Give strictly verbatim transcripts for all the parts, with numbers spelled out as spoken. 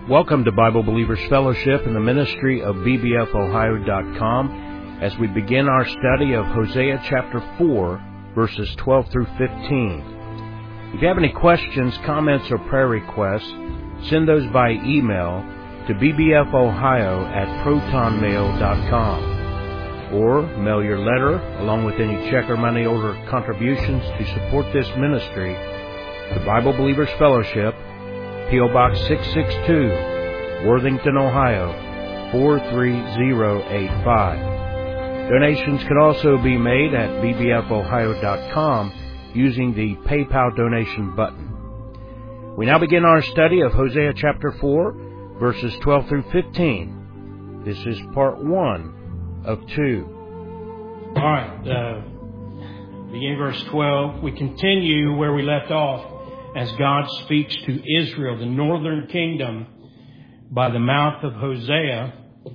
Welcome to Bible Believers Fellowship in the ministry of B B F Ohio dot com as we begin our study of Hosea chapter four, verses twelve through fifteen. If you have any questions, comments, or prayer requests, send those by email to b b f ohio at proton mail dot com, or mail your letter along with any check or money order contributions to support this ministry to Bible Believers Fellowship, P O Box six six two, Worthington, Ohio four three zero eight five. Donations can also be made at b b f ohio dot com using the PayPal donation button. We now begin our study of Hosea chapter four, verses twelve through fifteen. This is part one of two. All right, uh, beginning verse twelve, we continue where we left off as God speaks to Israel, the northern kingdom, by the mouth of Hosea.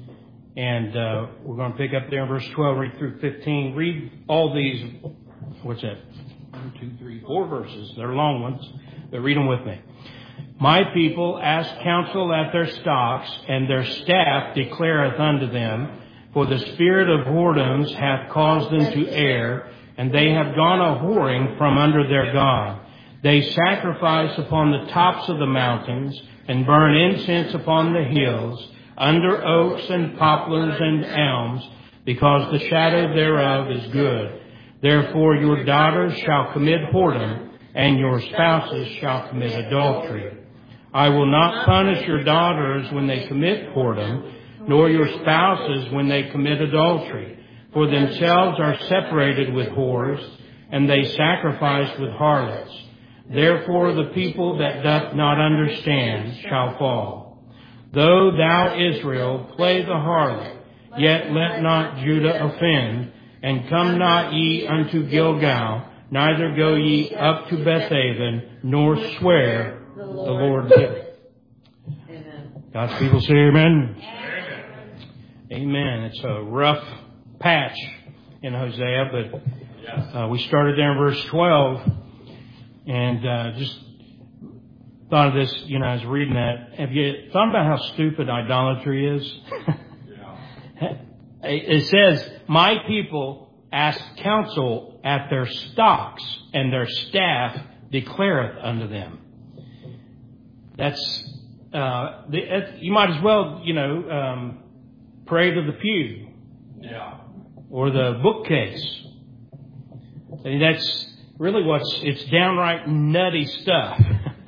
And uh, we're going to pick up there in verse twelve, read through fifteen. Read all these, what's that? One, two, three, four verses. They're long ones, but read them with me. My people ask counsel at their stocks, and their staff declareth unto them, for the spirit of whoredoms hath caused them to err, and they have gone a whoring from under their God. They sacrifice upon the tops of the mountains, and burn incense upon the hills, under oaks and poplars and elms, because the shadow thereof is good. Therefore your daughters shall commit whoredom, and your spouses shall commit adultery. I will not punish your daughters when they commit whoredom, nor your spouses when they commit adultery. For themselves are separated with whores, and they sacrifice with harlots. Therefore the people that doth not understand shall fall. Though thou, Israel, play the harlot, yet let not Judah offend, and come not ye unto Gilgal, neither go ye up to Bethaven, nor swear the Lord liveth. Amen. God's people say amen. Amen. Amen. It's a rough patch in Hosea, but uh, we started there in verse twelve. And uh, just thought of this, you know, I was reading that. Have you thought about how stupid idolatry is? Yeah. It says, my people ask counsel at their stocks, and their staff declareth unto them. That's, uh, the, you might as well, you know, um, pray to the pew. Yeah. Or the bookcase. I mean, that's really what's, it's downright nutty stuff.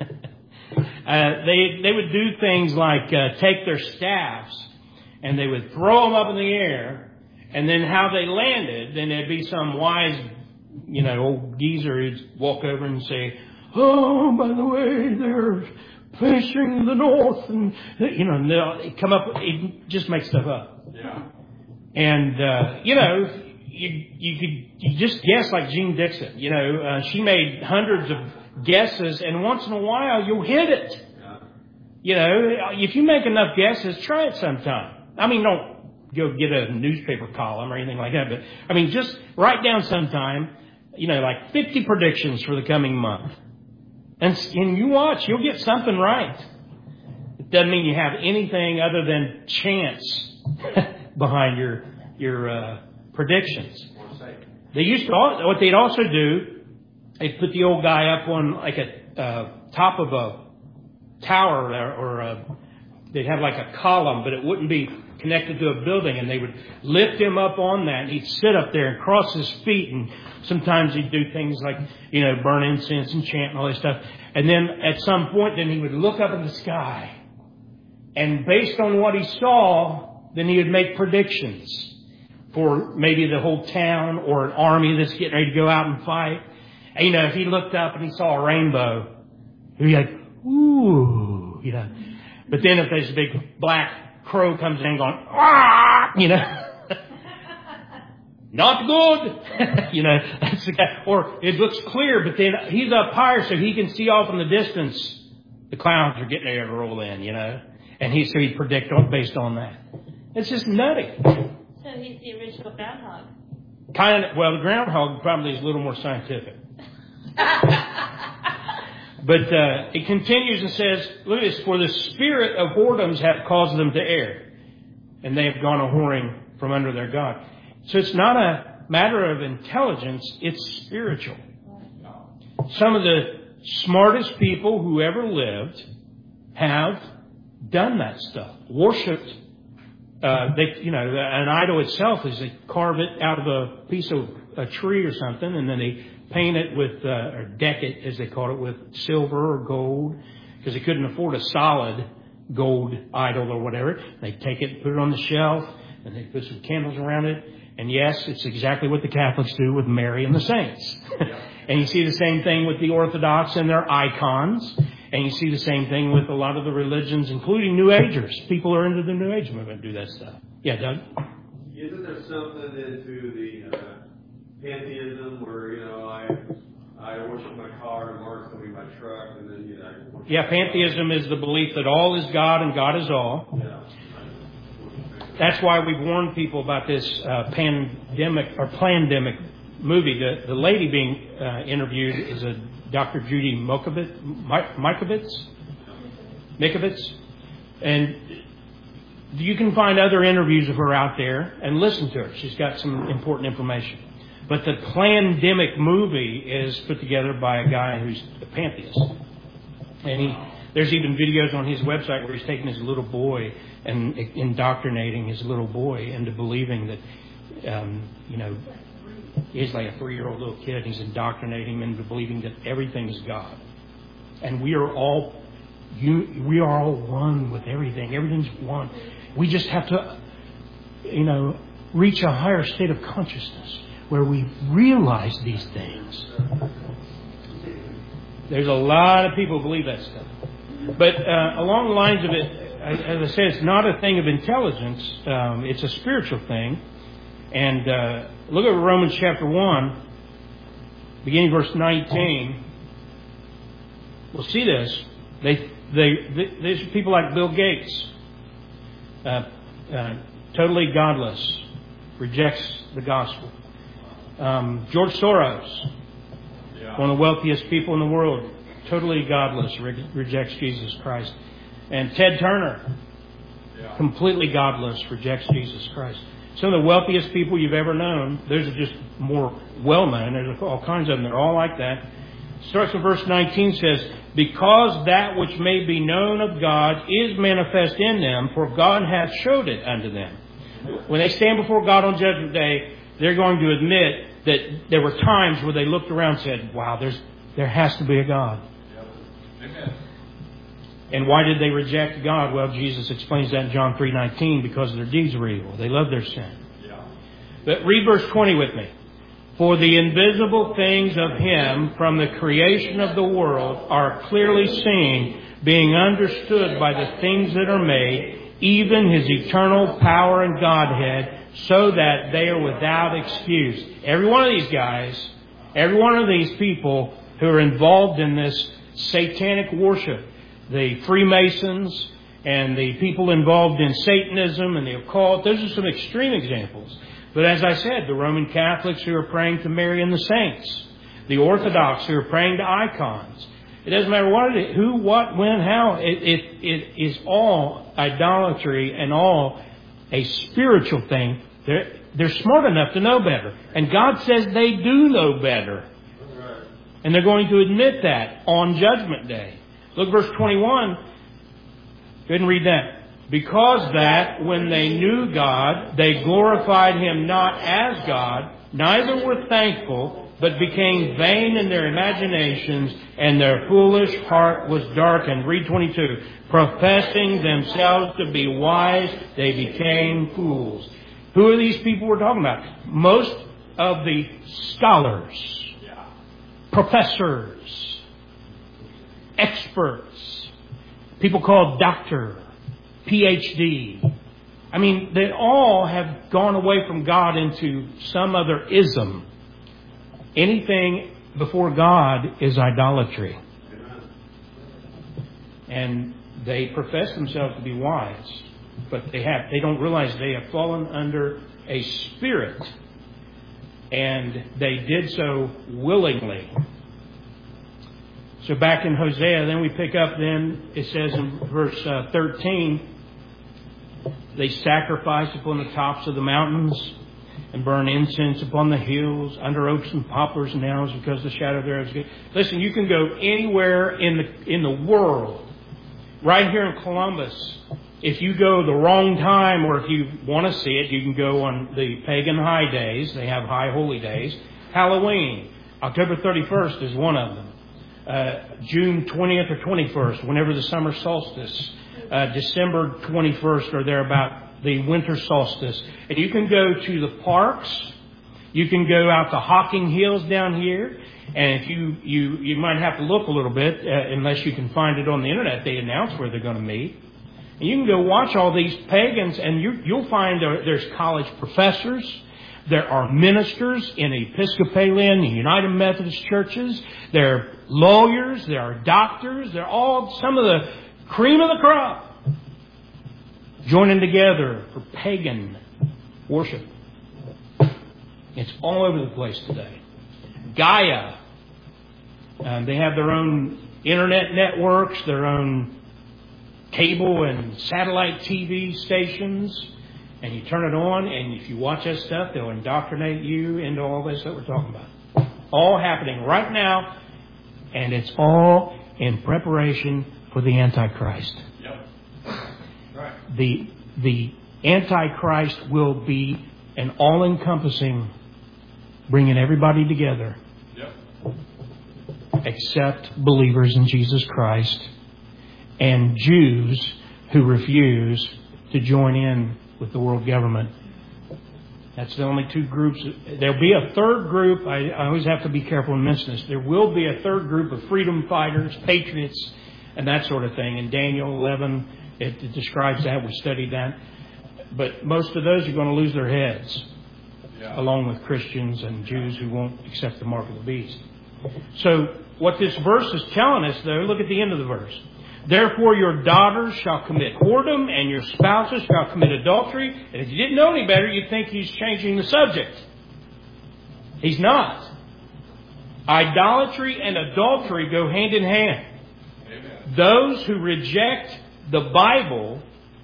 uh, they, they would do things like, uh, take their staffs and they would throw them up in the air, and then how they landed, then there'd be some wise, you know, old geezer who'd walk over and say, oh, by the way, they're facing the north, and, you know, and they'll come up, it just makes stuff up. Yeah. And, uh, you know, You, you could you just guess like Jean Dixon. You know, uh, she made hundreds of guesses, and once in a while you'll hit it. Yeah. You know, if you make enough guesses, try it sometime. I mean, don't go get a newspaper column or anything like that, but I mean, just write down sometime, you know, like fifty predictions for the coming month. And, and you watch, you'll get something right. It doesn't mean you have anything other than chance behind your, your, uh, predictions. They used to, what they'd also do, they'd put the old guy up on like a uh, top of a tower, or, or a, they'd have like a column, but it wouldn't be connected to a building, and they would lift him up on that, and he'd sit up there and cross his feet, and sometimes he'd do things like, you know, burn incense and chant and all this stuff. And then at some point, then he would look up in the sky, and based on what he saw, then he would make predictions for maybe the whole town or an army that's getting ready to go out and fight. And, you know, if he looked up and he saw a rainbow, he'd be like, ooh, you know. But then if there's a big black crow comes in going, ah, you know, not good, you know, that's the guy. Or it looks clear, but then he's up higher so he can see off in the distance the clouds are getting ready to roll in, you know. And he, so he'd predict based on that. It's just nutty. So he's the original groundhog. Kind of, well, the groundhog probably is a little more scientific. But uh, it continues and says, look at this, for the spirit of whoredoms hath caused them to err, and they have gone a whoring from under their God. So it's not a matter of intelligence, it's spiritual. Some of the smartest people who ever lived have done that stuff. Worshipped, uh, they, you know, an idol itself is they carve it out of a piece of a tree or something, and then they paint it with, uh, or deck it, as they call it, with silver or gold, because they couldn't afford a solid gold idol or whatever. They take it and put it on the shelf, and they put some candles around it. And yes, it's exactly what the Catholics do with Mary and the saints. And you see the same thing with the Orthodox and their icons. And you see the same thing with a lot of the religions, including New Agers. People are into the New Age movement do that stuff. Yeah, Doug? Isn't there something into the uh, pantheism where, you know, I I worship my car and Mark's going to be my truck, and then, you know, I worship Yeah, pantheism is the belief that all is God and God is all. Yeah. That's why we've warned people about this uh, pandemic or plandemic movie. The, the lady being uh, interviewed is a Doctor Judy Mikovits, Mikovits, Mikovits, and you can find other interviews of her out there and listen to her. She's got some important information. But the plandemic movie is put together by a guy who's a pantheist, and he. There's even videos on his website where he's taking his little boy and indoctrinating his little boy into believing that, um, you know, he's like a three-year-old little kid. He's indoctrinating him into believing that everything is God. And we are all, you, we are all one with everything. Everything's one. We just have to, you know, reach a higher state of consciousness where we realize these things. There's a lot of people who believe that stuff. But uh, along the lines of it, as I said, it's not a thing of intelligence. Um, it's a spiritual thing. And uh, look at Romans chapter one, beginning verse nineteen. We'll see this. They, they, they, there's people like Bill Gates, uh, uh, totally godless, rejects the gospel. Um, George Soros, yeah. one of the wealthiest people in the world, totally godless, re- rejects Jesus Christ. And Ted Turner, yeah. completely godless, rejects Jesus Christ. Some of the wealthiest people you've ever known, those are just more well-known. There's all kinds of them. They're all like that. Starts with verse nineteen, says, because that which may be known of God is manifest in them, for God hath showed it unto them. When they stand before God on Judgment Day, they're going to admit that there were times where they looked around and said, wow, there's there has to be a God. Amen. And why did they reject God? Well, Jesus explains that in John three nineteen, because their deeds were evil. They loved their sin. Yeah. But read verse twenty with me. For the invisible things of Him from the creation of the world are clearly seen, being understood by the things that are made, even His eternal power and Godhead, so that they are without excuse. Every one of these guys, every one of these people who are involved in this satanic worship, the Freemasons and the people involved in Satanism and the occult, those are some extreme examples. But as I said, the Roman Catholics who are praying to Mary and the saints, the Orthodox who are praying to icons. It doesn't matter what it is, who, what, when, how. It, it, it is all idolatry and all a spiritual thing. They're, they're smart enough to know better. And God says they do know better. And they're going to admit that on Judgment Day. Look, verse twenty-one. Go ahead and read that. Because that when they knew God, they glorified Him not as God, neither were thankful, but became vain in their imaginations, and their foolish heart was darkened. Read twenty-two. Professing themselves to be wise, they became fools. Who are these people we're talking about? Most of the scholars, professors, experts, people called doctor, P H D. I mean, they all have gone away from God into some other ism. Anything before God is idolatry. And they profess themselves to be wise, but they have they don't realize they have fallen under a spirit, and they did so willingly. So back in Hosea, then we pick up then, it says in verse uh, thirteen, they sacrifice upon the tops of the mountains and burn incense upon the hills, under oaks and poplars and elms, because the shadow thereof is good. Listen, you can go anywhere in the in the world. Right here in Columbus, if you go the wrong time, or if you want to see it, you can go on the pagan high days. They have high holy days. Halloween, October thirty-first is one of them. Uh, June twentieth or twenty-first, whenever the summer solstice. Uh, December twenty-first or thereabout, the winter solstice. And you can go to the parks. You can go out to Hocking Hills down here. And if you, you, you might have to look a little bit, uh, unless you can find it on the internet. They announce where they're going to meet. And you can go watch all these pagans, and you, you'll find there, there's college professors. There are ministers in Episcopalian and United Methodist churches. There are lawyers. There are doctors. They're all some of the cream of the crop joining together for pagan worship. It's all over the place today. Gaia. Um, they have their own internet networks, their own cable and satellite T V stations. And you turn it on, and if you watch that stuff, they'll indoctrinate you into all this that we're talking about. All happening right now, and it's all in preparation for the Antichrist. Yep. Right. The, the Antichrist will be an all-encompassing, bringing everybody together. Yep. Except believers in Jesus Christ and Jews who refuse to join in with the world government. That's the only two groups. There'll be a third group. I, I always have to be careful in mentioning this. There will be a third group of freedom fighters, patriots, and that sort of thing. In Daniel eleven, it, it describes that. We studied that. But most of those are going to lose their heads, yeah, along with Christians and Jews who won't accept the mark of the beast. So what this verse is telling us, though, look at the end of the verse. Therefore your daughters shall commit whoredom, and your spouses shall commit adultery. And if you didn't know any better, you'd think he's changing the subject. He's not. Idolatry and adultery go hand in hand. Amen. Those who reject the Bible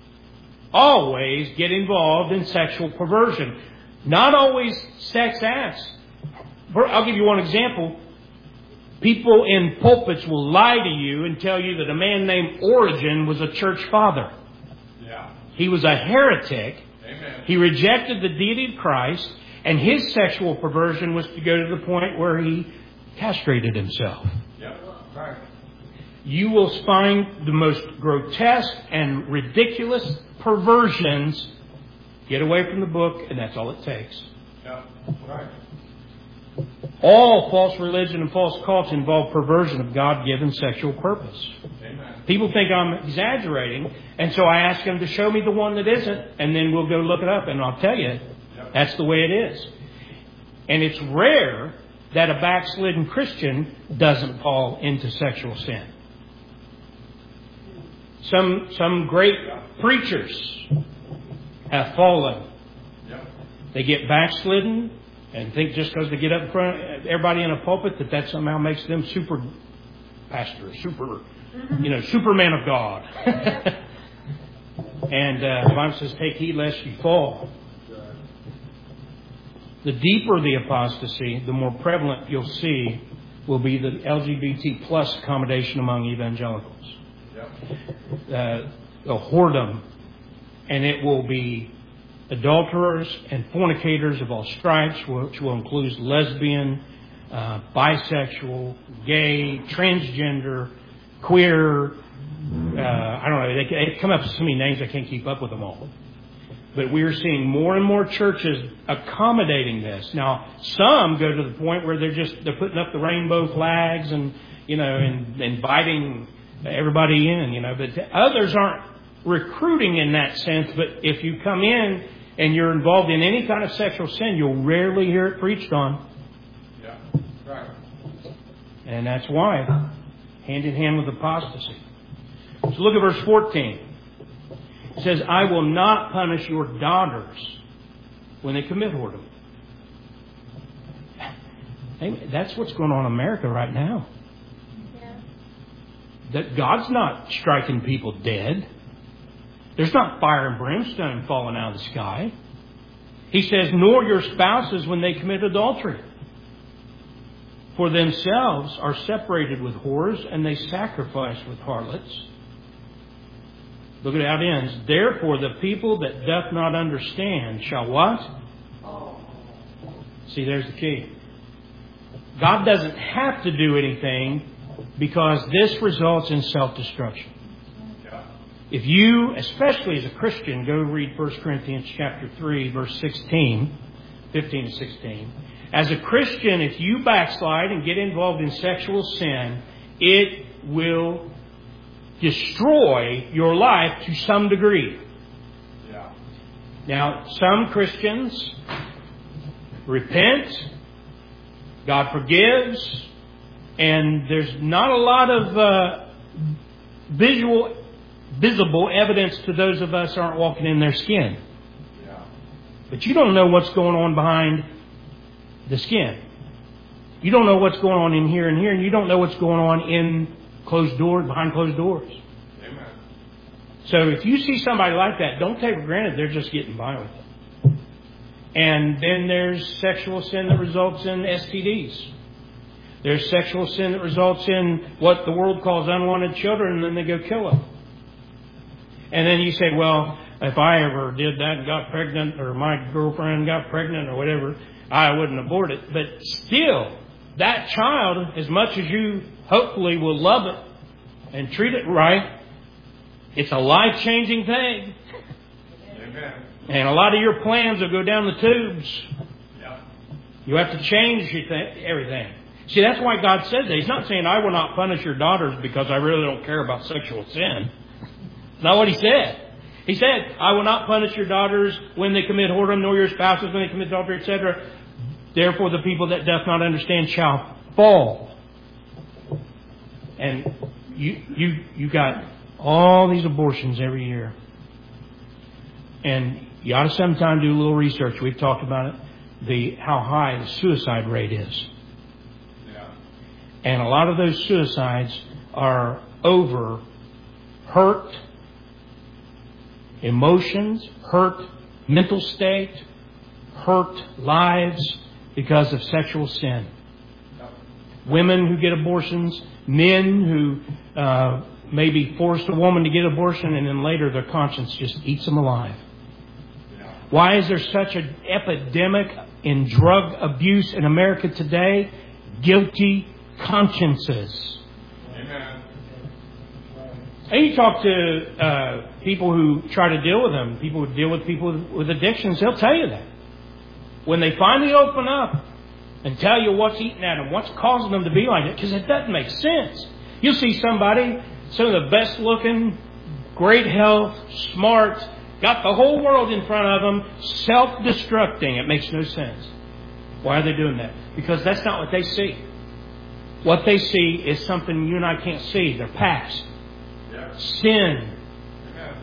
always get involved in sexual perversion. Not always sex acts. I'll give you one example. People in pulpits will lie to you and tell you that a man named Origen was a church father. Yeah. He was a heretic. Amen. He rejected the deity of Christ, and his sexual perversion was to go to the point where he castrated himself. Yep. Right. You will find the most grotesque and ridiculous perversions. Get away from the book, and that's all it takes. Yep. Right. All false religion and false cults involve perversion of God-given sexual purpose. Amen. People think I'm exaggerating, and so I ask them to show me the one that isn't, and then we'll go look it up, and I'll tell you, yep, that's the way it is. And it's rare that a backslidden Christian doesn't fall into sexual sin. Some some great preachers have fallen. Yep. They get backslidden and think just because they get up in front of everybody in a pulpit that that somehow makes them super pastor, super, you know, superman of God. And uh, the Bible says, take heed lest you fall. The deeper the apostasy, the more prevalent you'll see will be the L G B T plus accommodation among evangelicals. Yep. Uh, the whoredom. And it will be adulterers and fornicators of all stripes, which will include lesbian, uh, bisexual, gay, transgender, queer. Uh, I don't know. They, they come up with so many names I can't keep up with them all. But we are seeing more and more churches accommodating this. Now, some go to the point where they're just they're putting up the rainbow flags and you know and inviting everybody in. You know, but others aren't recruiting in that sense. But if you come in and you're involved in any kind of sexual sin, you'll rarely hear it preached on. Yeah, right. And that's why, hand in hand with apostasy. So look at verse fourteen. It says, I will not punish your daughters when they commit whoredom. Hey, that's what's going on in America right now. Yeah. that God's not striking people dead. There's not fire and brimstone falling out of the sky. He says, nor your spouses when they commit adultery. For themselves are separated with whores, and they sacrifice with harlots. Look at how it ends. Therefore the people that doth not understand shall what? See, there's the key. God doesn't have to do anything because this results in self-destruction. If you, especially as a Christian, go read First Corinthians chapter three, verse sixteen, fifteen to sixteen. As a Christian, if you backslide and get involved in sexual sin, it will destroy your life to some degree. Yeah. Now, some Christians repent, God forgives, and there's not a lot of uh, visual, visible evidence to those of us who aren't walking in their skin. Yeah. But you don't know what's going on behind the skin. You don't know what's going on in here and here, and you don't know what's going on in closed doors, behind closed doors. Amen. So if you see somebody like that, don't take for granted they're just getting by with it. And then there's sexual sin that results in S T Ds. There's sexual sin that results in what the world calls unwanted children, and then they go kill them. And then you say, well, if I ever did that and got pregnant, or my girlfriend got pregnant or whatever, I wouldn't abort it. But still, that child, as much as you hopefully will love it and treat it right, it's a life-changing thing. Amen. And a lot of your plans will go down the tubes. Yep. You have to change your th- everything. See, that's why God said that. He's not saying, I will not punish your daughters because I really don't care about sexual sin. That's not what He said. He said, I will not punish your daughters when they commit whoredom, nor your spouses when they commit adultery, et cetera. Therefore the people that doth not understand shall fall. And you you you got all these abortions every year. And you ought to sometime do a little research. We've talked about it. The how high the suicide rate is. Yeah. And a lot of those suicides are over hurt emotions, hurt mental state, hurt lives because of sexual sin. Women who get abortions, men who uh, maybe forced a woman to get abortion and then later their conscience just eats them alive. Why is there such an epidemic in drug abuse in America today? Guilty consciences. Amen. And you talk to uh, people who try to deal with them, people who deal with people with, with addictions, they'll tell you that. When they finally open up and tell you what's eating at them, what's causing them to be like that, because it doesn't make sense. You'll see somebody, some of the best looking, great health, smart, got the whole world in front of them, self-destructing. It makes no sense. Why are they doing that? Because that's not what they see. What they see is something you and I can't see. Their past. Yeah. Sin. Yeah.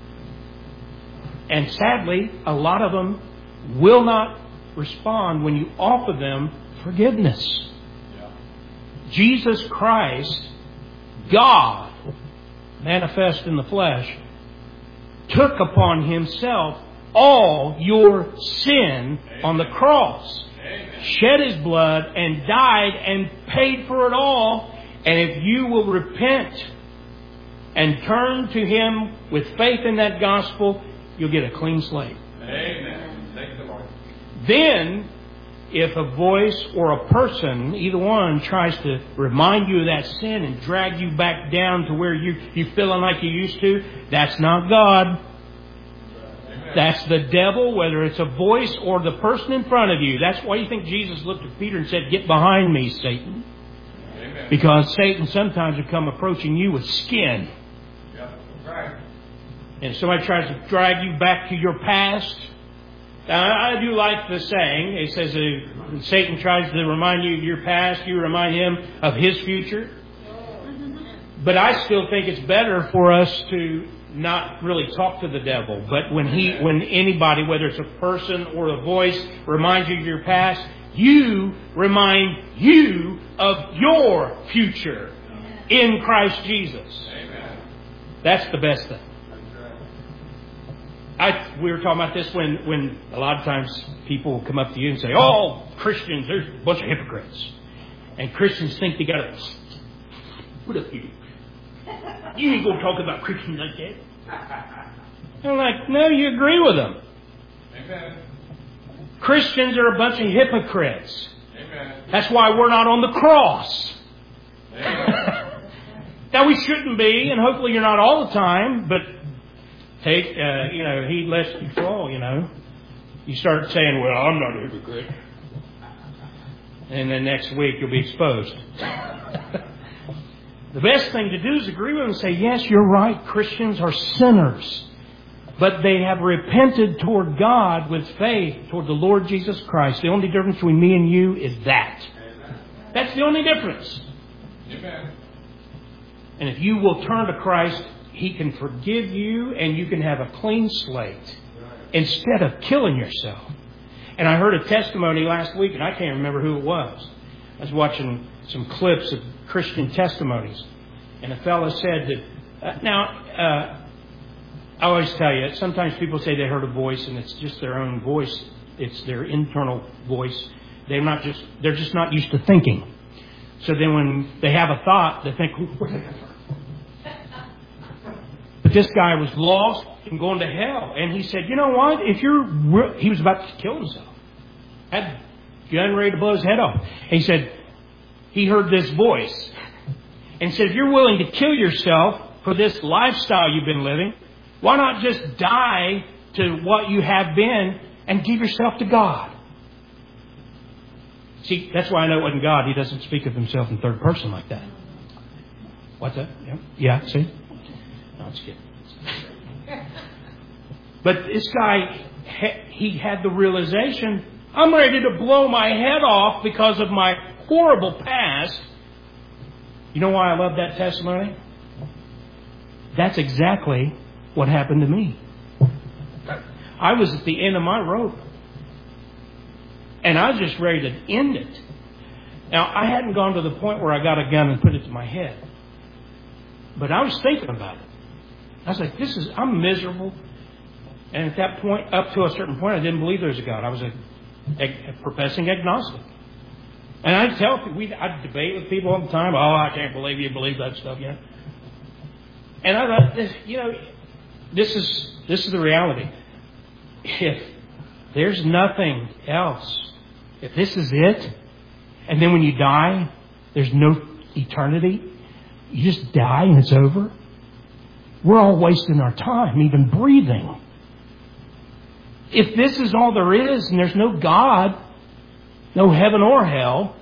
And sadly, a lot of them will not respond when you offer them forgiveness. Yeah. Jesus Christ, God, manifest in the flesh, took upon Himself all your sin Amen. On the cross. Amen. Shed His blood and died and paid for it all. And if you will repent and turn to Him with faith in that gospel, you'll get a clean slate. Amen. Thank you, Lord. Then, if a voice or a person, either one, tries to remind you of that sin and drag you back down to where you, you're feeling like you used to, that's not God. Amen. That's the devil, whether it's a voice or the person in front of you. That's why you think Jesus looked at Peter and said, "Get behind me, Satan." Amen. Because Satan sometimes will come approaching you with skin. Yep. Right. And if somebody tries to drag you back to your past, I do like the saying. It says uh, Satan tries to remind you of your past, you remind him of his future. But I still think it's better for us to not really talk to the devil. But when he, when anybody, whether it's a person or a voice, reminds you of your past, you remind you of your future. in Christ Jesus. Amen. That's the best thing. I, we were talking about this when, when a lot of times people will come up to you and say, oh, Christians, there's a bunch of hypocrites. And Christians think they got to, what up you? You ain't going to talk about Christians like that. I'm like, no, you agree with them. Amen. Christians are a bunch of hypocrites. Amen. That's why we're not on the cross. Amen. Now, we shouldn't be, and hopefully you're not all the time, but take, uh, you know, heed lest you fall, you know. You start saying, well, I'm not a hypocrite. And then next week you'll be exposed. The best thing to do is agree with them and say, yes, you're right, Christians are sinners. But they have repented toward God with faith toward the Lord Jesus Christ. The only difference between me and you is that. Amen. That's the only difference. Amen. And if you will turn to Christ, He can forgive you and you can have a clean slate instead of killing yourself. And I heard a testimony last week, and I can't remember who it was. I was watching some clips of Christian testimonies. And a fellow said that, uh, now, uh, I always tell you, sometimes people say they heard a voice and it's just their own voice. It's their internal voice. They're not just, they're just not used to thinking. So then when they have a thought, they think, where's that come from? But this guy was lost and going to hell. And he said, you know what? If you're, he was about to kill himself. Had gun ready to blow his head off. And he said, he heard this voice. And said, if you're willing to kill yourself for this lifestyle you've been living, why not just die to what you have been and give yourself to God? See, that's why I know it wasn't God. He doesn't speak of himself in third person like that. What's that? Yeah, yeah see? No, it's good. But this guy, he had the realization, I'm ready to blow my head off because of my horrible past. You know why I love that testimony? That's exactly what happened to me. I was at the end of my rope. And I was just ready to end it. Now, I hadn't gone to the point where I got a gun and put it to my head. But I was thinking about it. I was like, this is, I'm miserable. And at that point, up to a certain point, I didn't believe there was a God. I was a, a, a professing agnostic. And I'd tell people, we, I'd debate with people all the time. Oh, I can't believe you believe that stuff yet. And I thought, this, you know, this is this is the reality. If there's nothing else, if this is it, and then when you die, there's no eternity, you just die and it's over, we're all wasting our time, even breathing. If this is all there is and there's no God, no heaven or hell,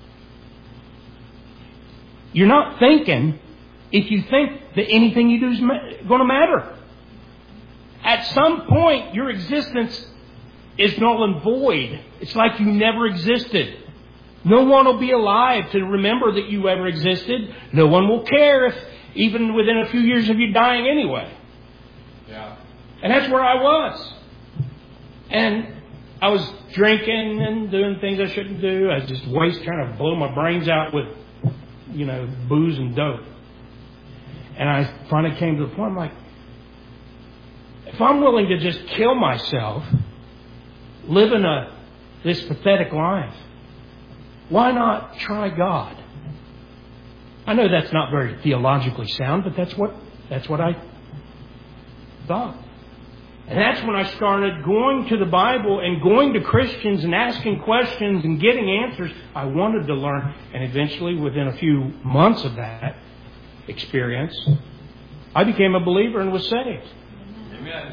you're not thinking if you think that anything you do is going to matter. At some point, your existence is null and void. It's like you never existed. No one will be alive to remember that you ever existed. No one will care if even within a few years of you dying anyway. Yeah. And that's where I was. And I was drinking and doing things I shouldn't do. I was just waste trying to blow my brains out with, you know, booze and dope. And I finally came to the point, I'm like, if I'm willing to just kill myself, living a this pathetic life, why not try God? I know that's not very theologically sound, but that's what that's what I thought. And that's when I started going to the Bible and going to Christians and asking questions and getting answers I wanted to learn. And eventually, within a few months of that experience, I became a believer and was saved. Amen.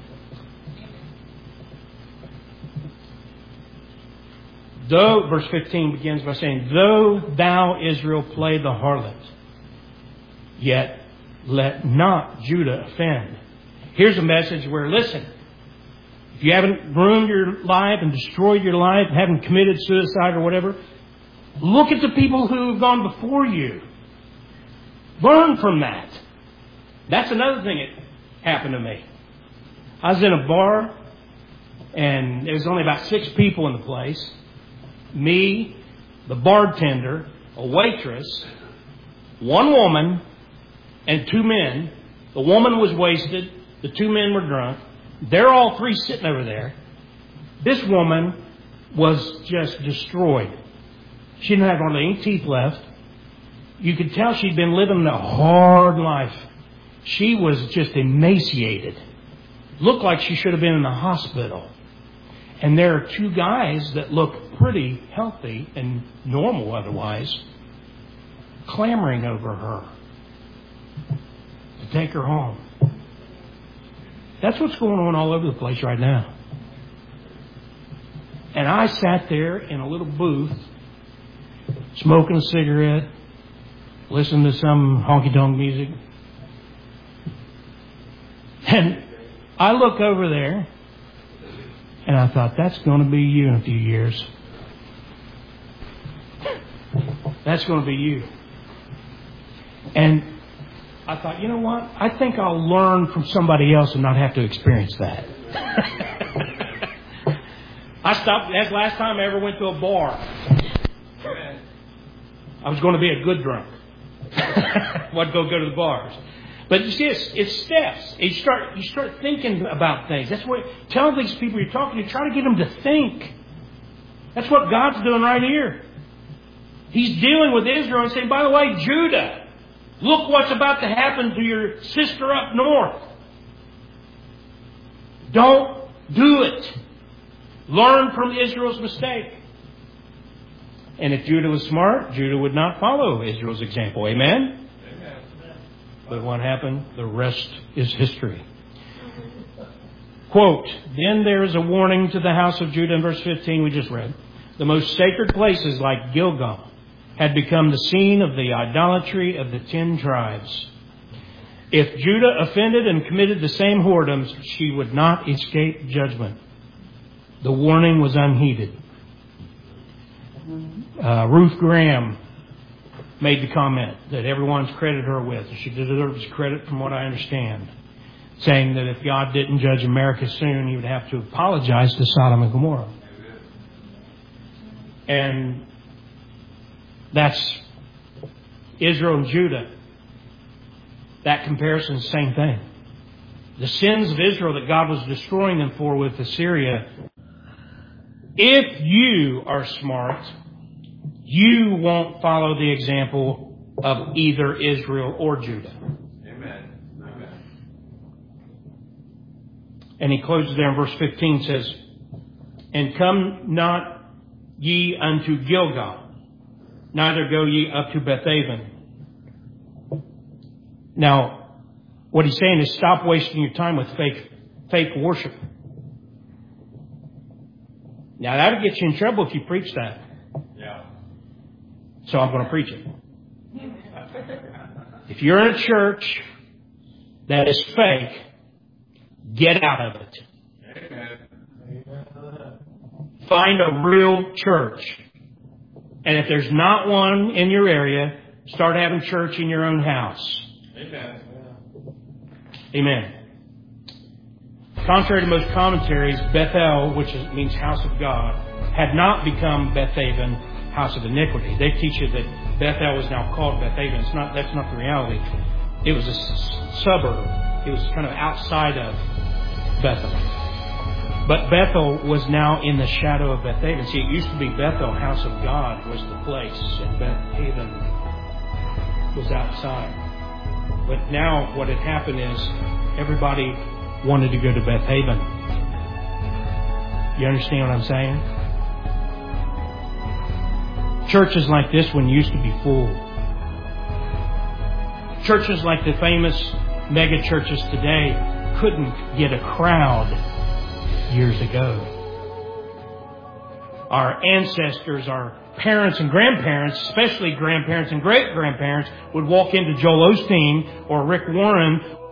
Though, verse fifteen begins by saying, though thou, Israel, play the harlot, yet let not Judah offend. Here's a message where, listen, if you haven't ruined your life and destroyed your life, haven't committed suicide or whatever, look at the people who have gone before you. Learn from that. That's another thing that happened to me. I was in a bar, and there was only about six people in the place. Me, the bartender, a waitress, one woman and two men. The woman was wasted. The two men were drunk. They're all three sitting over there. This woman was just destroyed. She didn't have hardly any teeth left. You could tell she'd been living a hard life. She was just emaciated. Looked like she should have been in the hospital. And there are two guys that look pretty healthy and normal otherwise, clamoring over her to take her home. That's what's going on all over the place right now. And I sat there in a little booth, smoking a cigarette, listening to some honky-tonk music. And I look over there, and I thought, that's going to be you in a few years. That's going to be you. And I thought, you know what? I think I'll learn from somebody else and not have to experience that. I stopped. That's the last time I ever went to a bar. I was going to be a good drunk. I'd go go to the bars. But you see, it's, it's steps. You start you start thinking about things. That's what tell these people you're talking to. Try to get them to think. That's what God's doing right here. He's dealing with Israel and saying, by the way, Judah, look what's about to happen to your sister up north. Don't do it. Learn from Israel's mistake. And if Judah was smart, Judah would not follow Israel's example. Amen? Amen. But what happened? The rest is history. Quote, then there is a warning to the house of Judah in verse fifteen we just read. The most sacred places like Gilgal had become the scene of the idolatry of the ten tribes. If Judah offended and committed the same whoredoms, she would not escape judgment. The warning was unheeded. Uh, Ruth Graham made the comment that everyone's credited her with. She deserves credit from what I understand. Saying that if God didn't judge America soon, he would have to apologize to Sodom and Gomorrah. And that's Israel and Judah. That comparison is the same thing. The sins of Israel that God was destroying them for with Assyria. If you are smart, you won't follow the example of either Israel or Judah. Amen. Amen. And he closes there in verse fifteen, says, and come not ye unto Gilgal, neither go ye up to Bethaven. Now, what he's saying is stop wasting your time with fake, fake worship. Now, that'll get you in trouble if you preach that. Yeah. So I'm going to preach it. If you're in a church that is fake, get out of it. Amen. Find a real church. And if there's not one in your area, start having church in your own house. Amen. Amen. Contrary to most commentaries, Bethel, which is, means house of God, had not become Bethaven, house of iniquity. They teach you that Bethel is now called Bethaven. It's not. That's not the reality. It was a s- suburb. It was kind of outside of Bethel. But Bethel was now in the shadow of Bethaven. See, it used to be Bethel, house of God, was the place, and Bethaven was outside. But now what had happened is everybody wanted to go to Bethaven. You understand what I'm saying? Churches like this one used to be full. Churches like the famous mega churches today couldn't get a crowd years ago. Our ancestors, our parents and grandparents, especially grandparents and great-grandparents, would walk into Joel Osteen or Rick Warren